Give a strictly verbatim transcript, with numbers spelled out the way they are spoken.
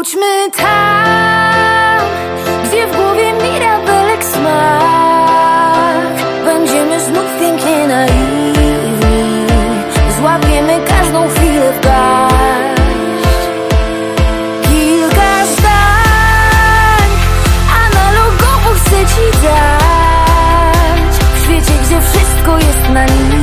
Wróćmy tam, gdzie w głowie mirabelek smak. Będziemy znów pięknie naiwni, złapiemy każdą chwilę w garść. Kilka zdań analogowo chcę ci dać, w świecie, gdzie wszystko jest na nim.